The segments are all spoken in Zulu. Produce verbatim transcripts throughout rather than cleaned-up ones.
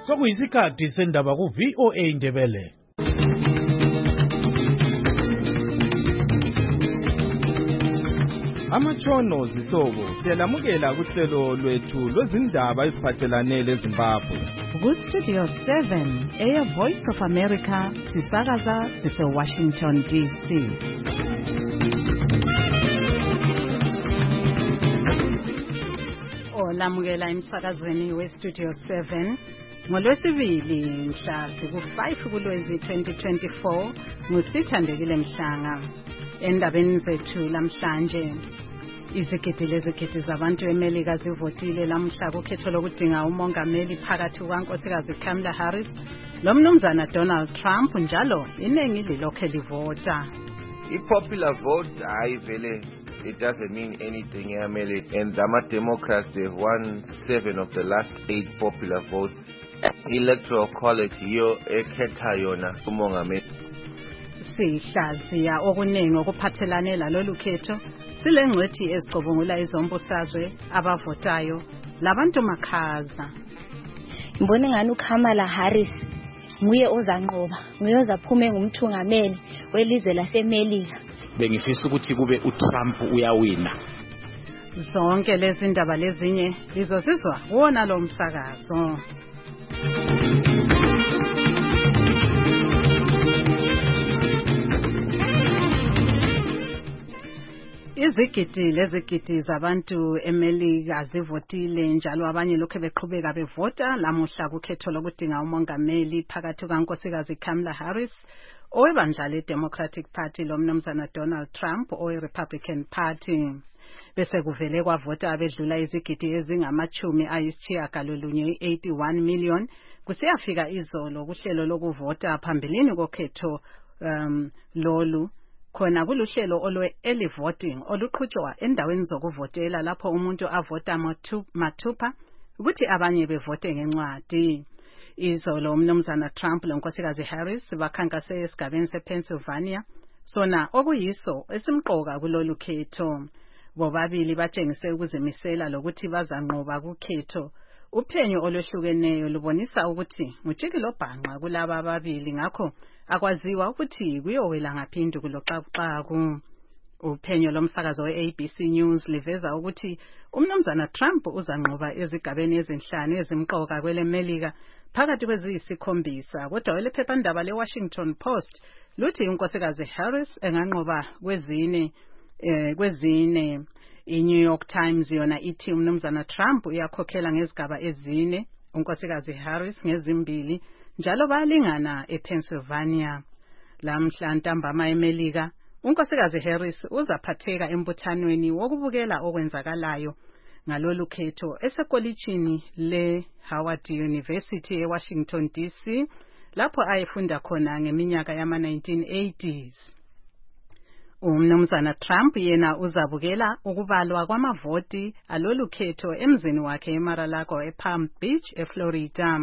Sokuyisikhathi sendaba ku V O A Ndebele. Amatshono zihlobo siyalamukela kuhlelo lwethu lwezindaba eziphathelane leZimbabwe. Ku Studio seven, Air Voice of America, sisakaza sise Washington D C. Olamukela emsakazweni we Studio seven. NgoLwesibili mhla ku five kuLwezi twenty twenty-four ngusithandekile Mhlanga. Endabeni zethu lamhlanje, izigidi lezigidi zabantu eMelika zivotile lamhla kukhetho lokudinga umongameli phakathi kukaNkosikazi Kamala Harris lomnumzana Donald Trump, njalo iningi lilokhe livota. I-popular vote hayi vele it doesn't mean anything eMelika, and the Democrats they've won seven of the last eight popular votes. Electoral college yiyo ekhetha yona umongameli. Sihlaziya okuningi okuphathelane lalolu khetho, silengcwethi ezicubungula izombusazwe abavotayo labantu makhaza. Ngibona ngani uKamala Harris nguye ozanqoba, nguye ozaphume ngumthungameli welizwe laseMelika. Bengifisa ukuthi kube uTrump uyawina. Zonke lezi ndaba lezinye lizosizwa wona lo msakazo. Izigidi lezigidi zabantu eMelika zivotile, njalo abanye lokho beqhubeka bevota lamuhla kukhetho lokudinga umongameli phakathi kukaNkosikazi Kamala Harris owebandla leDemocratic Party lomnumzana Donald Trump oweRepublican Party. Bese kuvele kwavota abedlula izigidi ezingamachumi ayisitshiyagalolunye eighty-one million kusiyafika izolo kuhlelo lokuvota phambilini kokhetho um, lolu. Khona kuluhlelo olwe early voting oluqhutshwa endaweni zokuvotela lapho umuntu avota mathupha ukuthi abanye bevote ngencwadi. Izolo umnumzana Trump lonkosikazi Harris bakhankase esigabeni sePennsylvania, sona okuyiso esimqoka kulolu khetho. Bobabili batshengise ukuzimisela lokuthi bazanqoba kukhetho. Uphenyo olwehlukeneyo lubonisa ukuthi ngujikilo bhanqa kulaba ababili, ngakho akwaziwa ukuthi kuyowela ngaphindu kuloxakuxaku. Uphenyo lomsakazo we-A B C News liveza ukuthi umnumzana Trump uzanqoba ezigabeni ezinhlanu ezimqoka kweleMelika phakathi kweziyisikhombisa, kodwa elephephandaba leWashington Post luthi unkosikazi Harris enganqoba kwezine eh, kwezine. I-New York Times yona ithi umnumzana Trump uyakhokhela ngezigaba ezine, unkosikazi Harris ngezimbili, njalo bayalingana ePennsylvania. Lamhla ntambama eMelika, unkosikazi Harris uzaphatheka embuthanweni wokubukela okwenzakalayo ngalolu khetho esekolitshini le-Howard University eWashington D C, lapho ayefunda khona ngeminyaka yama nineteen eighties. Umnumzana Trump yena uzabukela ukubalwa kwamavoti alolu khetho emzini wakhe eMar-a-Lago ePalm Beach eFlorida.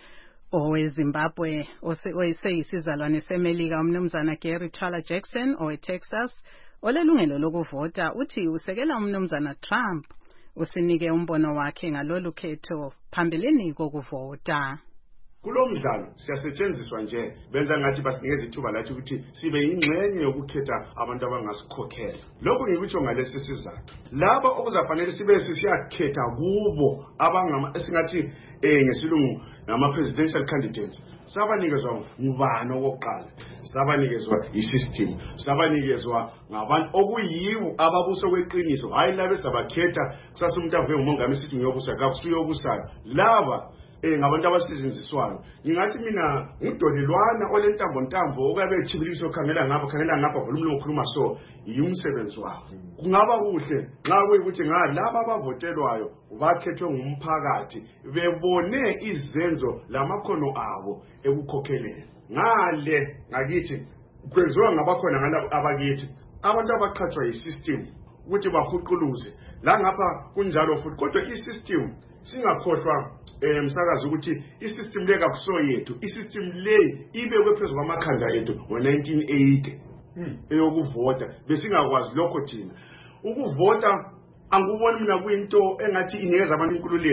OweZimbabwe oseyisizalwane seMelika umnumzana Gary Twala Jackson oweTexas olelungelo lokuvota uthi usekela umnumzana Trump, usinike umbono wakhe ngalolu khetho phambilini kokuvota. Kulomdlalo siyasetshenziswa nje benza ngathi basinikeza ithuba lathi ukuthi sibe ingxenye yokukhetha abantu abangasikhokhela. Lokho ngikutsho ngalesi sizathu, laba okuzafanele sibe sisiyakhetha kubo abangama esingathi eh ngesilungu ngama presidential candidates, sabanikezwa ngubani okokuqala, sabanikezwa isystem, sabanikezwa ngabantu okuyiwo ababuso kweqiniso, hayi laba esabakhetha kusasa umuntu avwe umongameli sithi ngiyobusa kakusuyobusa. Laba eh ngabantu abasiziziswayo. Ngingathi mina ngidolelwana olentambo ntambo okabe echibiliso khangela ngapha khangela ngapha volume lokukhuluma so yumsebenzi wabo. Kungaba kuhle nxa kuyikuthi ngalaba abavotelwayo bakhethwe ngumphakathi bebone izenzo lamakhono abo ekukhokheleni. Ngale ngakithi kwenziwa ngabakhona ngalabo abakithi abantu abaqhathwa yisystem ukuthi bahuquluze la ngapha kunjalo futhi, kodwa isystem singakhohlwa emsakazi ukuthi isystem le kakusoyethu, isystem le ibekwe phezulu kwamakhanda ethu ngo nineteen eighty eyokuvota. Besingakwazi lokho thina ukuvota anguboni mina kuyinto engathi inikeza abantu inkululeko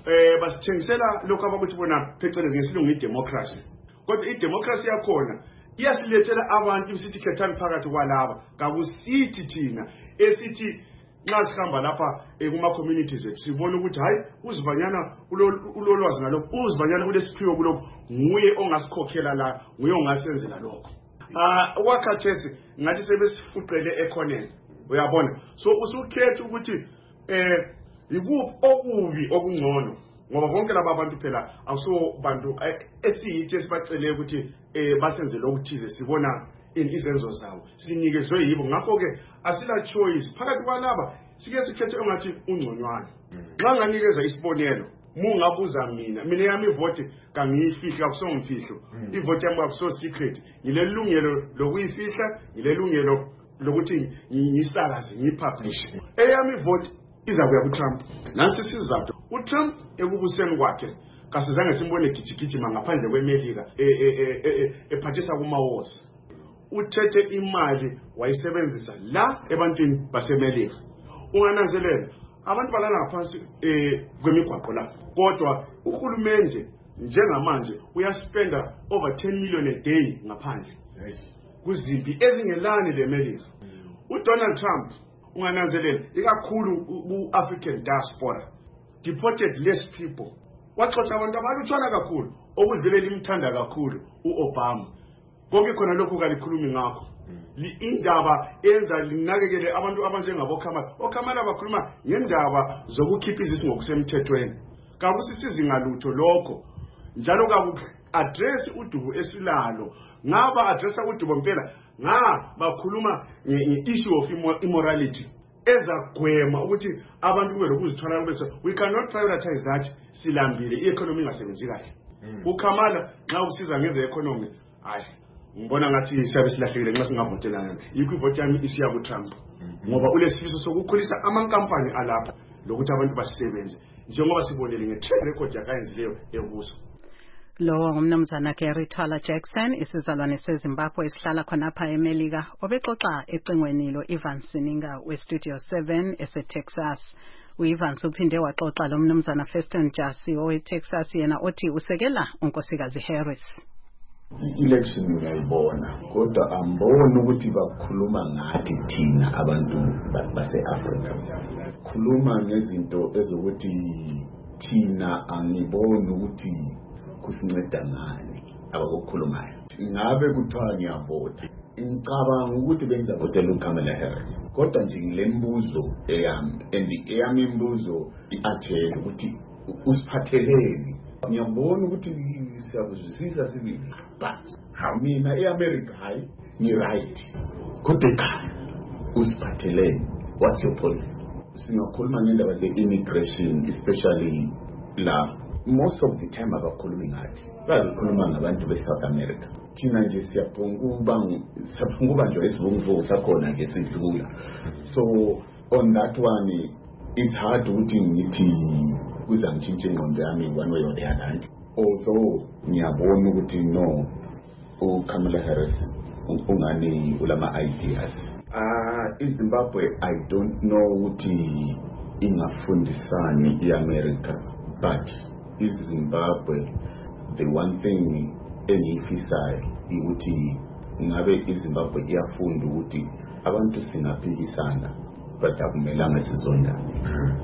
eh basithengisela lokho abakuthi bona phecelezi ngesilungu idemocracy. Kodwa idemocracy yakhona iyasilethela abantu isithi khethani phakathi kwalaba kakusithi thina esithi nxa sihamba lapha kuma communities ethu sibona ukuthi hayi uzibanyana ulolwazi ngalokho uzibanyana kulesiphiwo kulokho nguye ongasikhokhela la nguye ongasenzela lokho. Ah wakhathesi ngathi sebesifuqele ekhoneni uyabona so usukhetha ukuthi eh yikuphi okubi okungcono ngoba bonke laba bantu phela awuso bantu esiyithi esibacele ukuthi eh basenze lokuthize sibona izenzo zawo sinikezwe yibo ngakho ke asila choice phakathi kwalaba sike sikhethe ongathi ungconywana nxa nganikeza isibonelo mungabuza mina mina yami ivote kangiyifihla kusongimfihlo ivote yami akuso secret ngilelungelo lokuyifihla ngilelungelo lokuthi ngisakaze ngipublish eyami ivote iza kuya kuTrump nansi sizathu uTrump ekubuseni kwakhe kasizange simbone gijigijima ngaphandle kweMelika ephathisa kuma wars uthethe imali wayisebenzisa la ebantwini baseMelika ungananzelela abantu balala ngaphansi eh kwemigwaqo la kodwa uhulumende njengamanje uyaspenda over ten million a day ngaphandle kuzimpi ezingelani leMelika. uDonald Trump ungananzelela ikakhulu ku-African diaspora deported less people waxoxa abantu abalutshwana kakhulu okudlule limthanda kakhulu uObama konke khona lokho kalikhulumi ngakho indaba enza linakekele abantu abanjengabo Kamala oKamala bakhuluma ngendaba zokukhipha izisi ngokusemthethweni kakusisizi ngalutho lokho njalo kaku address udubo esilalo ngaba addressa udubo impela nga bakhuluma nge-issue of immorality ezagwema ukuthi abantu kube lokuzithola bese we cannot prioritize that silambile i-economy ingasebenzi kahle uKamala nxa usiza ngeze economy hayi ngibona ngathi siyabe silahlekile nxa singavotelana yikho ivote yami isiya kuTrump ngoba ulesifiso sokukhulisa amankampani alapha lokuthi abantu basebenze njengoba sibonele nge-track record yakayenzileyo ebuso. Lo ngumnumzana Gary Thala Jackson isizalwane seZimbabwe esihlala khonapha eMelika obexoxa ecingweni lo Ivan Sininga we Studio seven eseTexas. uIvan uphinde waxoxa lo mnumzana Feston Jasi oweTexas yena othi usekela unkosikazi Harris. Election ngiyayibona kodwa ambona ukuthi bakhuluma ngathi thina abantu base-Africa khuluma ngezinto ezokuthi thina angiboni ukuthi kusinceda ngani abakukhulumayo ngabe kuthiwa ngiyavota ngicabanga ukuthi benza votela uKamala Harris kodwa nje ngilembuzo eyami and eyami imbuzo iatshela ukuthi usiphatheleni ngiyabona ukuthi siyakuzwisisa sibili but mina eAmerica hayi ni right kodwa ekhaya usiphatheleni what's your policy singakhuluma ngendaba ze-immigration especially la most of the time abakhulumi ngathi bakhuluma ngabantu beSouth America thina nje siyaphunguba siyaphunguba nje isivunguvungu sakhona nje sidlula so on that one it's hard ukuthi ngithi kuza ngitshintshe ingqondo yami one way or the other although ngiyabona ukuthi no uKamala Harris ungani ulama ideas ah iZimbabwe I don't know ukuthi ingafundisani iAmerica but iZimbabwe the one thing engifisayo ukuthi ngabe iZimbabwe iyafunda ukuthi abantu singaphikisana but akumelanga sizondane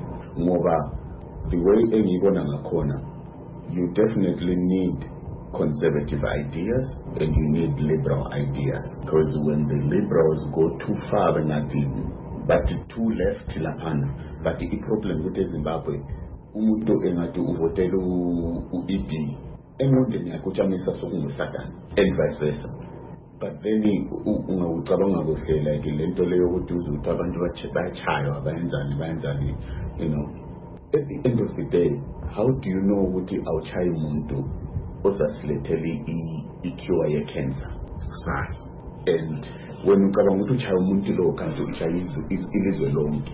ngoba the way engibona ngakhona you definitely need conservative ideas and you need liberal ideas because when the liberals go too far but too left lapana but the problem with Zimbabwe umuntu engathi uvotela u-E D emondeni yakhe utshamisa sokunguSathane and vice versa but then ungawucabanga kuhle like lento leyo ukuthi uzuthi abantu bayachaywa abayenzani bayenzani you know at the end of the day how do you know ukuthi awuchayi umuntu osasilethele i-cure ye-cancer sas and when ucabanga ukuthi uchayi umuntu lo kanti uchayi ilizwe lonke.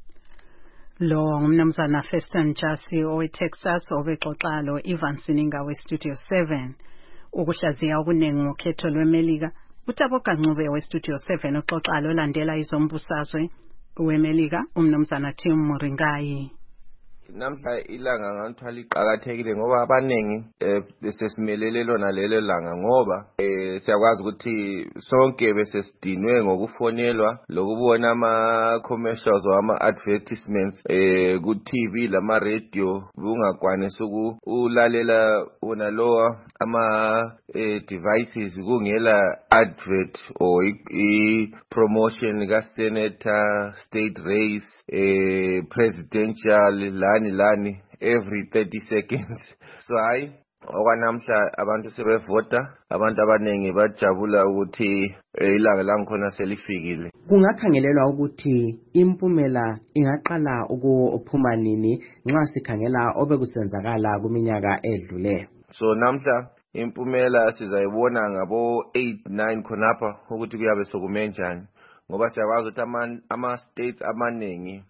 Lo ngumnumzana Feston Jasi oweTexas obexoxa lo Ivan Sininga we Studio seven ukuhlaziya okunengi ngokhetho lweMelika. Utaboka Ncube we Studio seven uxoxa lo landela izombusazwe weMelika umnumzana Tim Muringayi. namhla ilanga ngantwala iqhakathekile ngoba abanengi besesimelele lona lelo langa ngoba eh siyakwazi ukuthi sonke besesidinwe ngokufonelwa lokubona ama commercials ama advertisements eh ku T V lama radio ungakwanisa ukulalela wona lowa ama eh, devices kungela advert or i promotion ka senator, state race, eh presidential lani lani every thirty seconds. So hayi okwanamhla abantu sebevota, abantu abanengi bajabula ukuthi ilanga langikhona selifikile. Kungakhangelelwa ukuthi impumela ingaqala ukuphuma nini nxa sikhangela obekusenzakala kuminyaka edlule. So namhla impumela sizayibona ngabo eight nine khonapha ukuthi kuyabe sokumenjani ngoba siyakwazi ukuthi ama ama states amaningi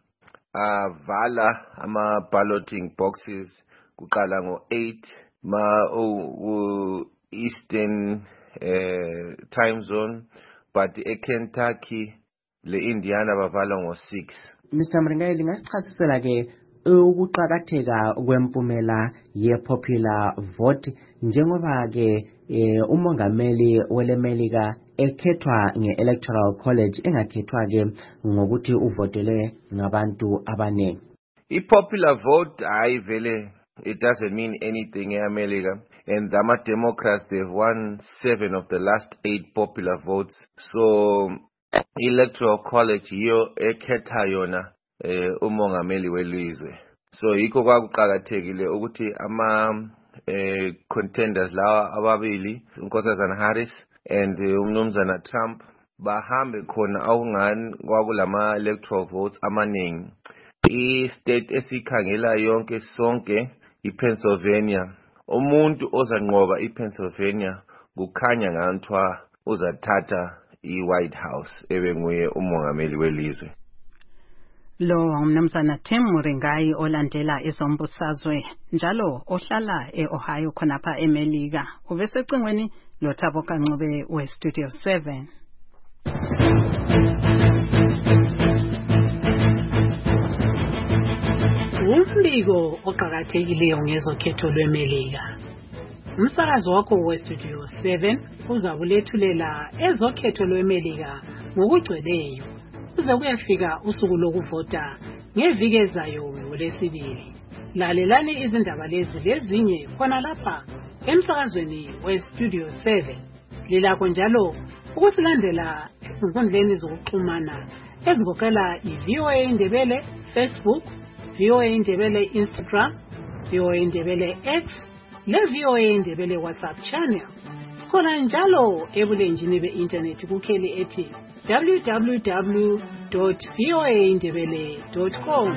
avala ama balloting boxes kuqala ngo eight ma uh, eastern uh, time zone, but e Kentucky le Indiana bavala ngo six. Mister Mringayi, lingasichasisela ke ukuqhakatheka kwempumela ye popular vote njengoba ke eh, umongameli welemelika ekhethwa nge-electoral college engakhethwa ke ngokuthi uvotele ngabantu abaningi. I-popular vote hayi vele it doesn't mean anything in America, and the Democrats, they've won seven of the last eight popular votes. So electoral college yiyo ekhetha yona eh, umongameli welizwe. So yikho kwakuqhakathekile ukuthi ama eh, contenders lawa ababili uNkosazana Harris and umnumzana uh, Trump bahambe khona awungani kwakulama electoral votes amaningi. I-state esikhangela yonke sonke iPennsylvania. Umuntu ozanqoba iPennsylvania kukhanya ngantwa uzathatha i-White House ebenguye umongameli welizwe. Lo umnumzana Tim Mringayi olandela izombusazwe njalo ohlala eOhio khonapha eMelika. Ubesecingweni lo Thabo Kancube we Studio seven. Umbiko oqhakathekileyo ngezokhetho lweMelika. Umsakazo wakho we Studio seven uzabulethulela ezokhetho lweMelika ngokugcweleyo. Kuze kuyafika usuku lokuvota ngeviki ezayo ngolesibili. Lalelani izindaba lezi lezinye khona lapha emsakazweni we Studio seven. Lilakho njalo ukusilandela ezinkundleni zokuxhumana ezigoqela i-V O A Ndebele Facebook, V O A Ndebele Instagram, V O A Ndebele X, le V O A Ndebele WhatsApp channel. Sikhona njalo ebulenjini be-internet kukheli ethi w w w dot v o a ndebele dot com.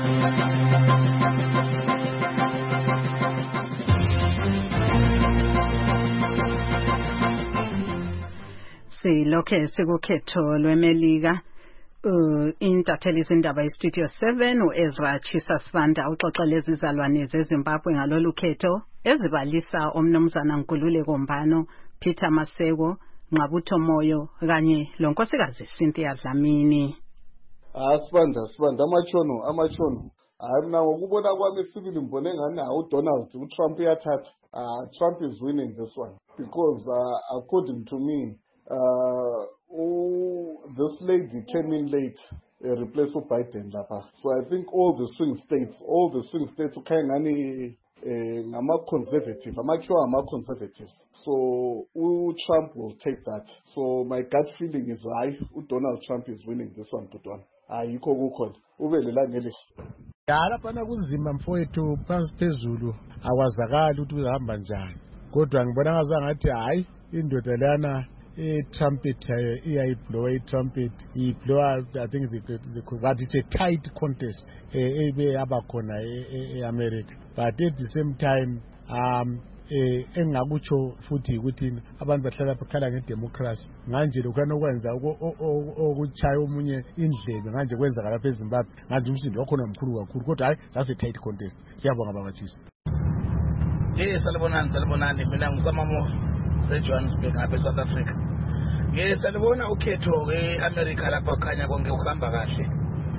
Silokhe sikukhetho lweMelika. Uh, intatheli izindaba yeStudio seven uEzra Chisa Sibanda uxoxela izizalwane zeZimbabwe ngalolu khetho ezibalisa omnumzana Nkululeko Mbano, Peter Maseko, Ngqabutho Moyo kanye lonkosikazi Cynthia Dlamini. Ah Sibanda Sibanda amachono amachono hayi mina ngokubona kwami sibili ngibone ngani hawu Donald uTrump uyathatha. Ah Trump is winning this one because uh, according to me uh oh, this lady came in late uh, replace Biden lapha. So I think all the swing states all the swing states ukhangani ngama conservative amakhiwa ama conservatives, so uTrump will take that. So my gut feeling is high uDonald Trump is winning this one kodwa ayikho kukhona ubelela ngelihle yala pana kunzima mfowethu phansi phezulu awazakala ukuthi uhamba njani, kodwa ngibona ngazathi hayi indoda lana i-trumpet iyayiblowa i-trumpet iblowa. I think but it's a tight contest ebe abakhona e-America, but at the same time um eh engakutsho futhi ukuthi abantu bahlala bakhala ngedemocracy manje lokhana okwenza okuchaya omunye indlebe manje kwenzaka lapha eZimbabwe manje umsindo wakhona omkhulu kakhulu, kodwa hayi that's a tight contest. Siyabonga babachisi. Eh salibonani salibonani, mina ngisamamo seJohannesburg apha eSouth Africa. Eh salibona ukhetho eAmerica lapha khanya konke ukuhamba kahle.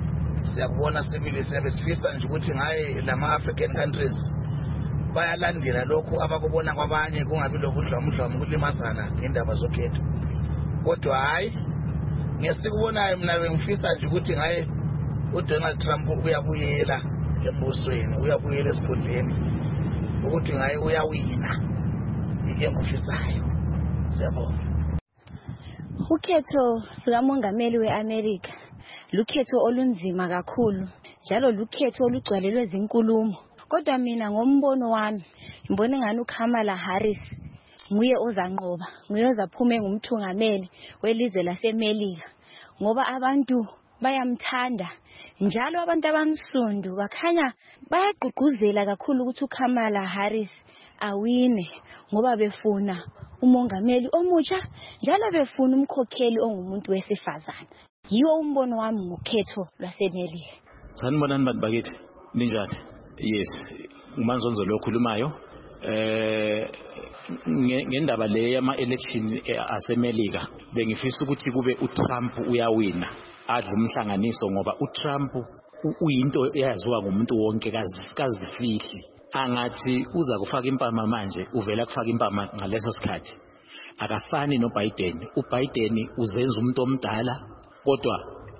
siyakubona sibili siyabe sifisa nje ukuthi ngaye lama-African countries bayalandela lokhu abakubona kwabanye kungabi lokudlwamudlwamu kulimazana ngendaba zokhetho. Kodwa hayi ngesikubonayo mina bengifisa nje ukuthi ngaye uDonald Trump uyabuyela embusweni, uyabuyela esikhundleni ukuthi ngaye uyawina engikufisayo. Siyabonga. Ukhetho lukamongameli we-America lukhetho olunzima kakhulu njalo lukhetho olugcwalelwe zinkulumo. Kodwa mina ngombono wami ngibona ngani uKamala Harris nguye ozanqoba, nguye ozaphume ngumthungameli welizwe laseMelika ngoba abantu bayamthanda njalo abantu abamsundu bakhanya bayagqugquzela kakhulu ukuthi uKamala Harris awine ngoba befuna umongameli omutsha njalo befuna umkhokheli ongumuntu wesifazana. Yiwo umbono wami ngokhetho lwaseMelika. Sanibonani bantu bakithi, ninjani? Yes, uManzonzo lo khulumayo eh ngendaba le yama election aseMelika bengifisa ukuthi kube uTrump uyawina adle umhlanganiso ngoba uTrump uyinto eyaziwa ngumuntu wonke kazifihli. Angathi uza kufaka impama manje uvela kufaka impama ngaleso sikhathi. Akafani noBiden. uBiden uzenza umuntu omdala kodwa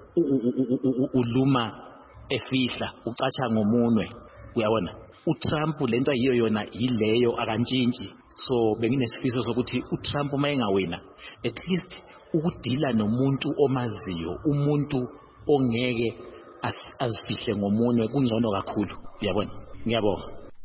uluma efihla ucatsha ngomunwe. Uyabona uTrump lento yiyo yona yileyo akantshintshi. So benginesifiso sokuthi uTrump mayengawina at least ukudila nomuntu omaziyo, umuntu ongeke azifihle ngomunwe kungcono kakhulu. Uyabona? Ngiyabonga.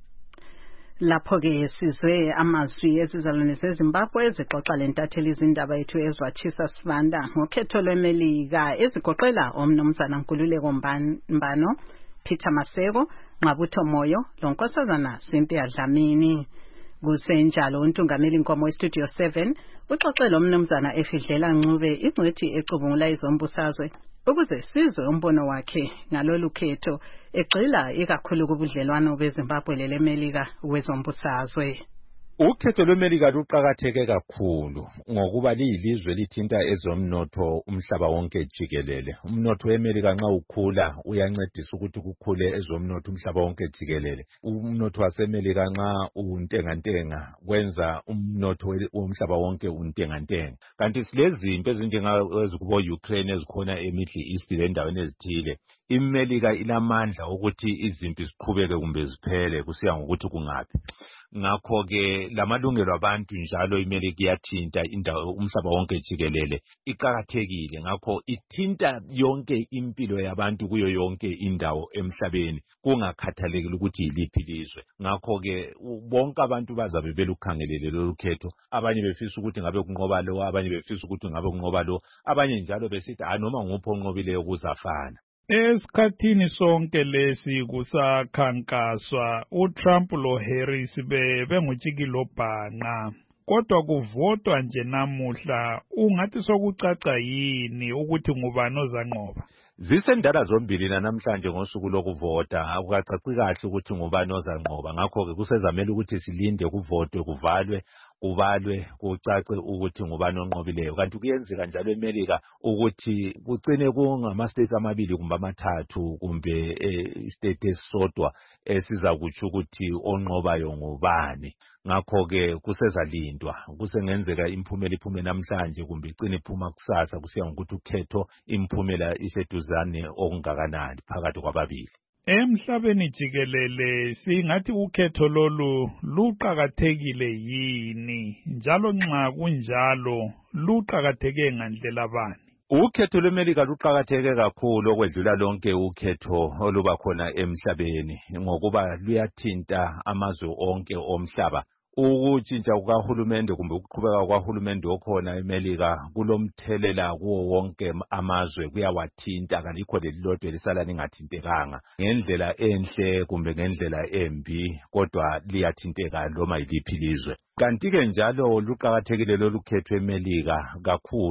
Lapho ke sizwe amazwi ezizalwane zeZimbabwe ezixoxa lentatheli izindaba yethu ezwatshisa Sibanda ngokhetho lweMelika ezigoqela omnumzana Nkululeko Mbano, Peter Maseko, Nqabutho Moyo, lonkosazana Cynthia Dlamini. Kusenjalo uNtungameli Nkomo eStudio seven uxoxela omnumzana Efidlela Ncube ingcwethi ecubungula izombusazwe ukuze sizwe umbono wakhe ngalolu khetho egxila ikakhulu kubudlelwano beZimbabwe leMelika wezombusazwe. Ukhetho lweMelika luqakatheke kakhulu ngokuba liyilizwe lithinta ezomnotho umhlaba wonke jikelele. Umnotho weMelika nxa ukhula uyancedisa ukuthi kukhule ezomnotho umhlaba wonke jikelele. Umnotho waseMelika nxa untengantenga kwenza umnotho womhlaba wonke untengantenga. Kanti silezinto ezinjengazo Ukraine ezikhona eMiddle East lendaweni ezithile. IMelika ilamandla ukuthi izinto ziqhubeke kumbe ziphele kusiya ngokuthi kungaphi. Ngakho ke lamalungelo abantu njalo iMelika iyathinta indawo umhlaba wonke jikelele iqhakathekile. Ngakho ithinta yonke impilo yabantu kuyo yonke indawo emhlabeni kungakhathalekile ukuthi yiliphi lizwe. Ngakho ke bonke abantu bazabe belukhangelele lolu khetho, abanye befisa ukuthi ngabe kunqoba lo, abanye befisa ukuthi ngabe kunqoba lo, abanye njalo besithi ha noma nguphi onqobileyo kuzafana. Esikhathini sonke lesi kusakhankaswa uTrump lo Harris be bengutshikilo bhanqa kodwa kuvotwa nje namuhla ungathi sokucaca yini ukuthi ngubani ozanqoba? Zisendala zombili namhlanje ngosuku lokuvota akukacaci kahle ukuthi ngubani ozanqoba. Ngakho ke kusezamela ukuthi silinde kuvotwe kuvalwe kubalwe kucace ukuthi ngubani onqobileyo. Kanti kuyenzeka njalo eMelika ukuthi kucine kungama states amabili kumbe amathathu kumbe istate esodwa esiza kutsho ukuthi onqobayo ngubani. Ngakho ke kusezalindwa kusengenzeka imphumela iphume namhlanje kumbe icine iphuma kusasa kusiya ngokuthi ukhetho imphumela iseduzane okungakanani phakathi kwababili. Emhlabeni jikelele singathi ukhetho lolu luqhakathekile yini njalo nxa kunjalo luqhakatheke ngandlela bani? Ukhetho lweMelika luqhakatheke kakhulu okwedlula lonke ukhetho oluba khona emhlabeni ngokuba luyathinta amazwe onke omhlaba. Ukutshintsha kukahulumende kumbe ukuqhubeka kwahulumende okhona eMelika kulomthelela kuwo wonke amazwe kuyawathinta kalikho lelilodwa elisala lingathintekanga ngendlela enhle kumbe ngendlela embi kodwa liyathinteka noma yiliphi lizwe. Kanti ke njalo luqhakathekile lolu khetho eMelika kakhulu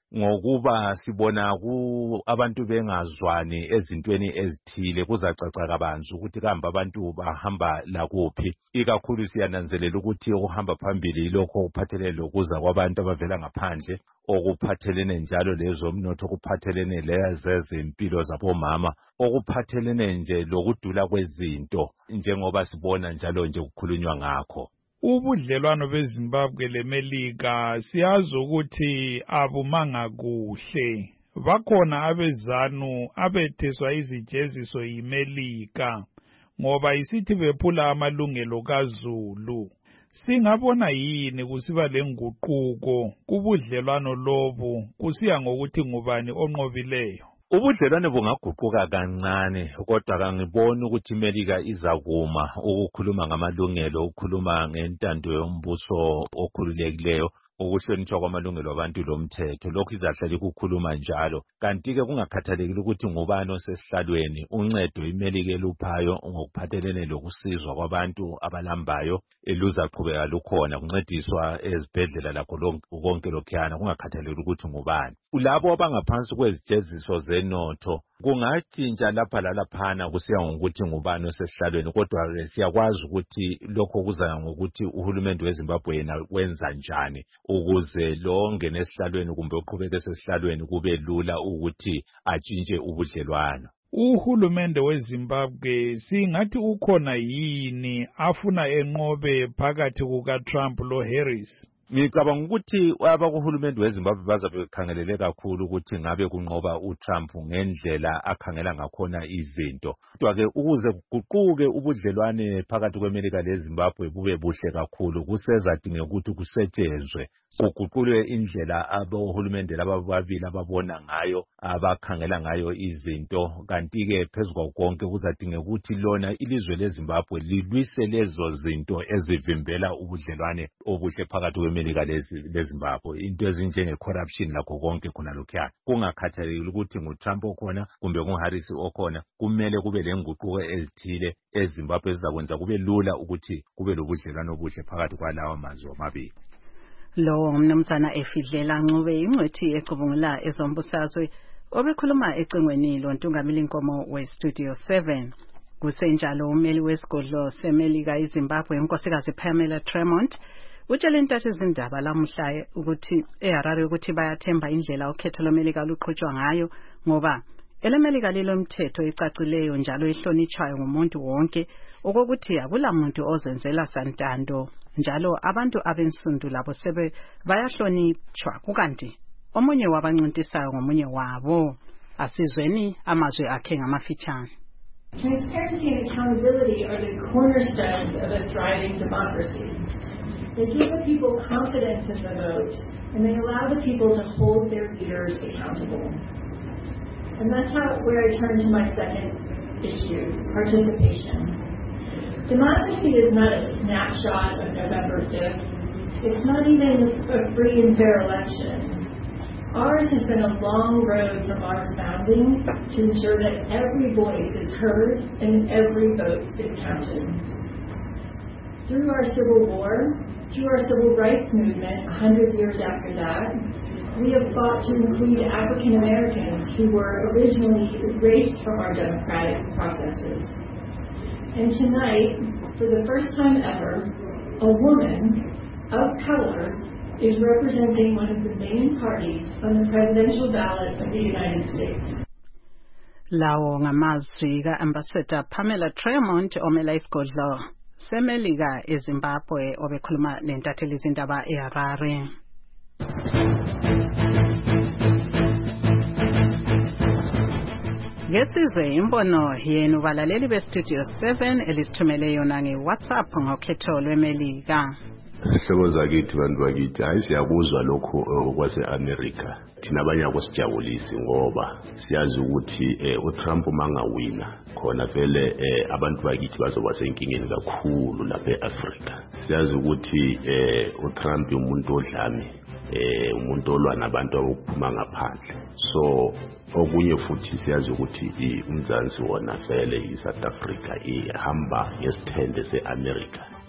ngokuba sibona ku abantu bengazwani ezintweni ezithile kuzacaca kabanzi ukuthi kambe abantu bahamba lakuphi. Ikakhulu siyananzelela ukuthi ukuhamba phambili lokho kuphathelene lokuza kwabantu abavela ngaphandle, okuphathelene njalo lezomnotho, okuphathelene lezempilo zabomama, okuphathelene nje lokudula kwezinto njengoba sibona njalo nje kukhulunywa ngakho. Ubudlelwano beZimbabwe leMelika siyazi ukuthi abumanga kuhle. Bakhona abezanu abetheswa izijeziso yiMelika ngoba isithi bephula amalungelo kaZulu. Singabona yini kusiba lenguquko kubudlelwano lobu kusiya ngokuthi ngubani onqobileyo? Ubudlelwane bungaguquka kancane kodwa kangiboni ukuthi iMelika izakuma ukukhuluma ngamalungelo, ukukhuluma ngentando yombuso okhululekileyo, ukuhlonishwa kwamalungelo abantu lomthetho. Lokhu izahlala ikukhuluma njalo, kanti-ke kungakhathalekile ukuthi ngubani osesihlalweni. Uncedo iMelika eluphayo ngokuphathelene lokusizwa kwabantu abalambayo eluzaqhubeka lukhona, kuncediswa ezibhedlela lakho konke lokhuyana, kungakhathalekile ukuthi ngubani. Labo abangaphansi kwezijeziso zenotho kungatshintsha lapha lalaphana kusiya ngokuthi ngubani osesihlalweni, kodwa siyakwazi ukuthi lokho kuza ngokuthi uhulumende weZimbabwe yena wenza njani ukuze lo ongene esihlalweni kumbe uqhubeke esihlalweni kube lula ukuthi atshintshe ubudlelwano. Uhulumende weZimbabwe singathi ukhona yini afuna enqobe phakathi kukaTrump loHarris? Ngicabanga ukuthi abakuhulumende weZimbabwe bazabe bekhangelele kakhulu ukuthi ngabe kunqoba uTrump ngendlela akhangela ngakhona izinto. Kodwa-ke ukuze kuguquke ubudlelwane phakathi kweMelika leZimbabwe bube buhle kakhulu, kusezadingeka ukuthi kusetshenzwe kuguqulwe indlela abohulumende laba babili ababona ngayo, abakhangela ngayo izinto. Kanti-ke phezu kwawo konke kuzadingeka ukuthi lona ilizwe leZimbabwe lilwise lezo zinto ezivimbela ubudlelwane obuhle phakathi kweMelika leZimbabwe, into ezinjenge-corruption lakho konke khona lokhuyana. Kungakhathalekile ukuthi nguTrump okhona kumbe nguHarris okhona, kumele kube lenguquko ezithile eZimbabwe ezizakwenza kube lula ukuthi kube lobudlelwano obuhle phakathi kwalawa mazwe amabili. Lo umnumzana Efidlela Ncube ingcwethi ecubungula ezombusazwe obekhuluma ecingweni loNtungameli Nkomo we-Studio seven. Kusenjalo ummeli wesigodlo seMelika iZimbabwe unkosikazi Pamela Tremont utshele intathi izindaba lamuhla ukuthi eHarare ukuthi bayathemba indlela ukhetho loMelika luqhutshwa ngayo ngoba eleMelika lilomthetho ecacileyo njalo ehlonitshwayo ngumuntu wonke, okokuthi akulamuntu ozenzela santando, njalo abantu abensundu labo sebe bayahlonitshwa, kukanti omunye wabancintisayo ngomunye wabo. Asizweni amazwi akhe ngamafitshane. Transparency and accountability are the cornerstones of a thriving democracy. They give the people confidence in the vote, and they allow the people to hold their leaders accountable. And that's how where I turn to my second issue, participation. Democracy is not a snapshot of November fifth. It's not even a free and fair election. Ours has been a long road from our founding to ensure that every voice is heard and every vote is counted. Through our Civil War, through our Civil Rights Movement, a hundred years after that, we have fought to include African Americans who were originally erased from our democratic processes. And tonight, for the first time ever, a woman of color is representing one of the main parties on the presidential ballot of the United States. Lawo ngamazwi ka-Ambassador Pamela Tremont omela isigodlo seMelika eZimbabwe obekhuluma lentatheli izindaba eHarare. Ngesizwe imbono yenu balaleli beStudio seven elisithumele yona ngeWhatsApp ngokhetho lweMelika. Sihlobo zakithi bantu bakithi, hayi siyakuzwa lokho kwase-America. Thina abanye akusijabulisi ngoba siyazi ukuthi uTrump mangawina khona vele abantu bakithi bazoba senkingeni kakhulu lapha eAfrika. Siyazi ukuthi uTrump umuntu odlame, umuntu olwa nabantu abokuphuma ngaphandle. So okunye futhi siyazi ukuthi umzansi wona vele iSouth Africa ihamba ngesithende seAmerica.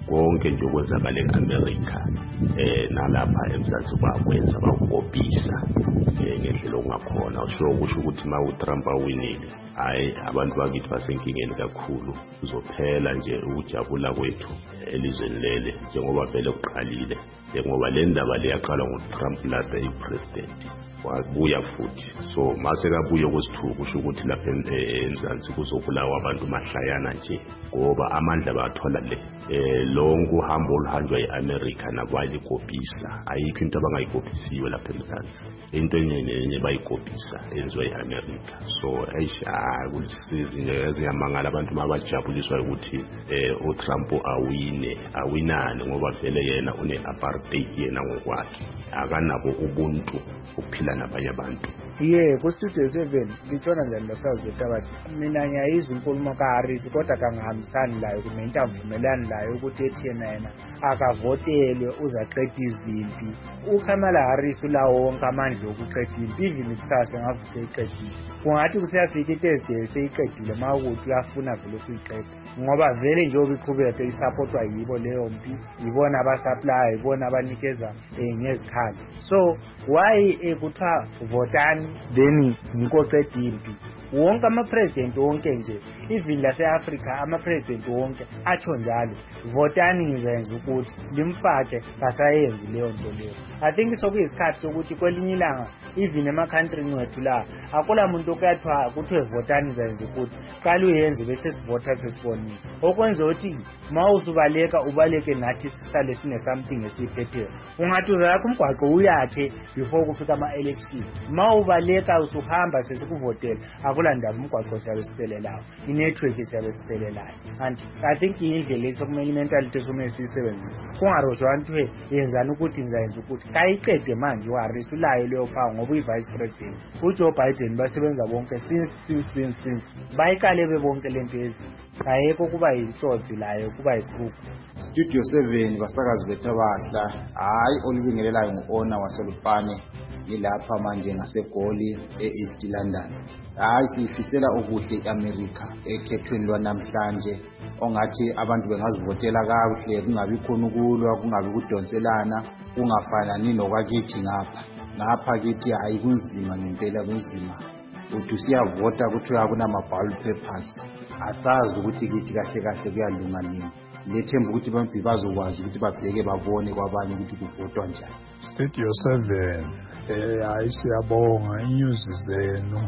konke nje okwenzakala e-America eh nalapha eMzansi bakwenza bakukopisa ngendlela okungakhona so kusho ukuthi ma uTrump awinile hayi abantu bakithi basenkingeni kakhulu uzophela nje ukujabula kwethu elizweni lele njengoba vele kuqalile ngoba le ndaba leyaqala ngoTrump last day president wabuya futhi so mase kabuye kwesithuku kusho ukuthi lapha eMzansi kuzobulawa abantu mahlayana nje ngoba amandla bathola le eh lonke uhambo oluhanjwa eAmerica nabayikopisa ayikho into abangayikopisiwe lapha eMzansi into enye bayikopisa enziwa eAmerica so ayisha kulisizi nje eziyamangala abantu mabajabuliswa ukuthi eh uTrump awine awinani ngoba vele yena une apartheid yena ngokwakhe akanabo ubuntu ukuphila nabanye abantu. Ye ku Studio seven litshona njani losazi betabathi mina ngiyayizwa inkulumo kaHarris kodwa kangihambisani layo kumenta mvumelani layo ukuthi ethi yena yena akavotelwe uzaqeda izimpi. uKamala Harris ulawo wonke amandla okuqeda impi even kusasa ngavuke iqedile kungathi kusiyafika iThursday seyiqedile mawukuthi uyafuna vele ukuyiqeda ngoba vele njengoba iqhubeka isupportwa yibo leyo mpi yibona abasupply yibona abanikeza ngezikhali so why ekuthiwa votani then nikoqeda impi wonke ama-president wonke nje even lase-Africa ama-president wonke atsho njalo votani ngizenza ukuthi limfake kasayenzi leyo nto leyo. I think sokuyisikhathi sokuthi kwelinye ilanga even ema-countryni wethu la akula muntu okuyathiwa kuthiwe votani ngizenza ukuthi qala uyenze bese sivota sesibonile okwenza ukuthi ma usubaleka ubaleke nathi sisale sine-something esiyiphetheyo ungathi uzayakho umgwaqo uyakhe before kufika ama-election ma ubaleka usuhamba sesikuvotela akula ndaba umgwaqo siyabe siphelelayo inetwork siyabe siphelelayo and I think indlela esokumele imentality somele siyisebenzise kungarojwa ntwe yenzana ukuthi ngizayenza ukuthi kayiqede manje uHarris ulayo leyo power ngoba uyi-vice president uJoe Biden basebenza bonke since since since since bayiqale bebonke lento ezi ayekho kuba yitsotsi layo kuba yikhruku. Studio seven basakazi bethu abahla hayi olubingelelayo ngu-owner waselupane yilapha manje ngaseGoli e-East London. Hayi sifisela okuhle eAmerica ekhethweni lwanamhlanje ongathi abantu bengazivotela kakuhle kungabi khona ukulwa kungabi kudonselana kungafanani nokwakithi ngapha ngapha kithi hayi kunzima ngempela kunzima uthi siyavota ukuthi akuna ballot papers asazi ukuthi kithi kahle kahle kuyalunga nini lethemba ukuthi bambi bazokwazi ukuthi babheke babone kwabanye ukuthi kuvotwa njani. Studio seven eh hayi siyabonga inews zenu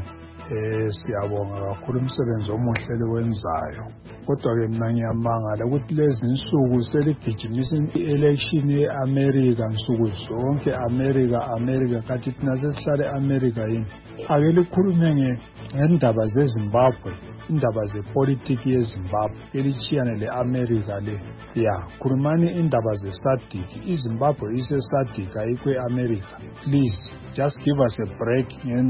eh siyabonga kakhulu umsebenzi omuhle lewenzayo kodwa ke mina ngiyamangala ukuthi lezi insuku seligijimisa i-election e-America nsuku zonke America America kathi thina sesihlale eAmerica yini ake likhulume ngendaba zeZimbabwe indaba zepolitiki yeZimbabwe elichiyana le-America le ya khulumani indaba ze-SADC iZimbabwe ise-SADC ayikho e-America please just give us a break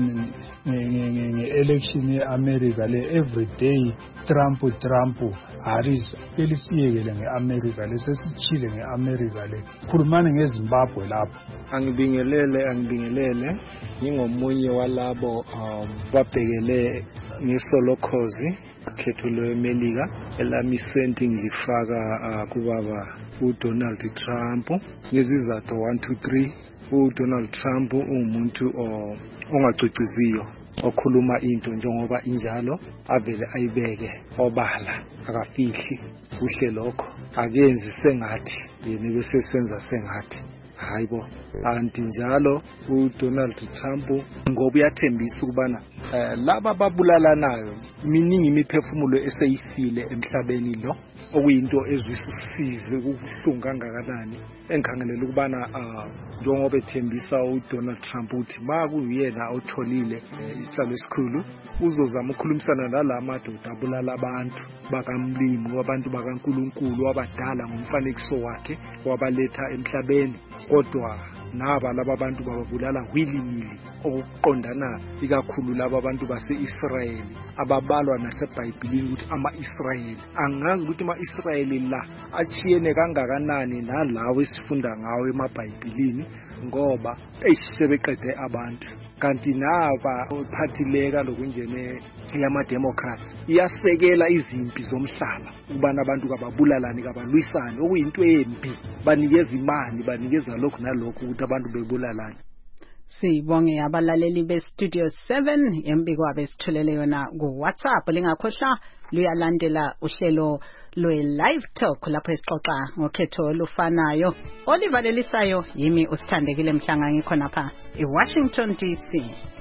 nge-election ye-America le every day Trump Trump Harris elisiyekele nge-America le sesichile nge-America le khulumani ngeZimbabwe lapho. Angibingelele angibingelele ngingomunye walabo um babhekele ngesolokhozi khetho lweMelika elami senti ngifaka kubaba uDonald Trump ngezizathu one two three uDonald Trump umuntu ongaciciziyo okhuluma into njengoba injalo avele ayibeke obala akafihli kuhle lokho akenzi sengathi yena bese senza sengathi hayibo anti njalo uDonald Trump ngoba uyathembisa ukubana laba babulalanayo miningi imiphefumulo eseyifile emhlabeni lo okuyinto ezwisisize ukuhlunga kangakanani engikhangelela ukubana njengoba ethembisa uDonald Trump uthi makuyena otholile isihlalo esikhulu uzozama ukukhulumisana nalama madoda abulala abantu bakamlimi wabantu bakaNkulunkulu abadala ngomfanekiso wakhe wabaletha emhlabeni kodwa naba laba bantu bababulala willy-nilly okuqondana ikakhulu laba abantu base-Israyeli ababalwa naseBhayibhelini ukuthi ama-Israyeli angazi ukuthi ama-Israyeli la achiyene kangakanani nalawo esifunda ngawo emabhayibhelini ngoba eyisebeqede abantu kanti naba ophathileka lokunjene yama Democrats iyasekela izimpi zomhlaba ubana abantu kababulalani kabalwisani okuyinto embi banikeza imali banikeza lokho nalokho ukuthi abantu bebulalani. Sibonge abalaleli be Studio seven embiko abesithulele yona ku WhatsApp lingakhohlwa luyalandela uhlelo lwe live talk lapho esixoxa ngokhetho olufanayo. Oliver Lelisayo yimi usithandekile Mhlanga ngikho napha eWashington D C.